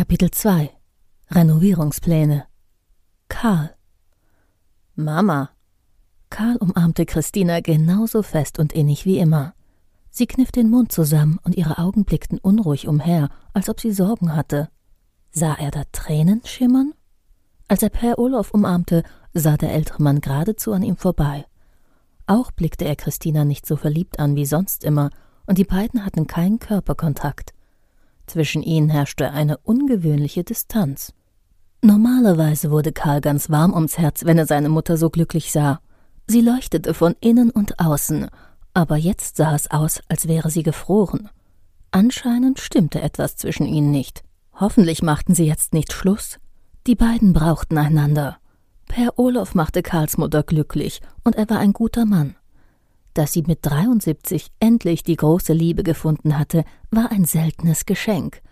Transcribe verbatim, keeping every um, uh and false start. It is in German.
Kapitel zwei Renovierungspläne. Karl. Mama. Karl umarmte Christina genauso fest und innig wie immer. Sie kniff den Mund zusammen und ihre Augen blickten unruhig umher, als ob sie Sorgen hatte. Sah er da Tränen schimmern? Als er Per Olof umarmte, sah der ältere Mann geradezu an ihm vorbei. Auch blickte er Christina nicht so verliebt an wie sonst immer, und die beiden hatten keinen Körperkontakt. Zwischen ihnen herrschte eine ungewöhnliche Distanz. Normalerweise wurde Karl ganz warm ums Herz, wenn er seine Mutter so glücklich sah. Sie leuchtete von innen und außen, aber jetzt sah es aus, als wäre sie gefroren. Anscheinend stimmte etwas zwischen ihnen nicht. Hoffentlich machten sie jetzt nicht Schluss. Die beiden brauchten einander. Per Olof machte Karls Mutter glücklich, und er war ein guter Mann. Dass sie mit dreiundsiebzig endlich die große Liebe gefunden hatte, war ein seltenes Geschenk.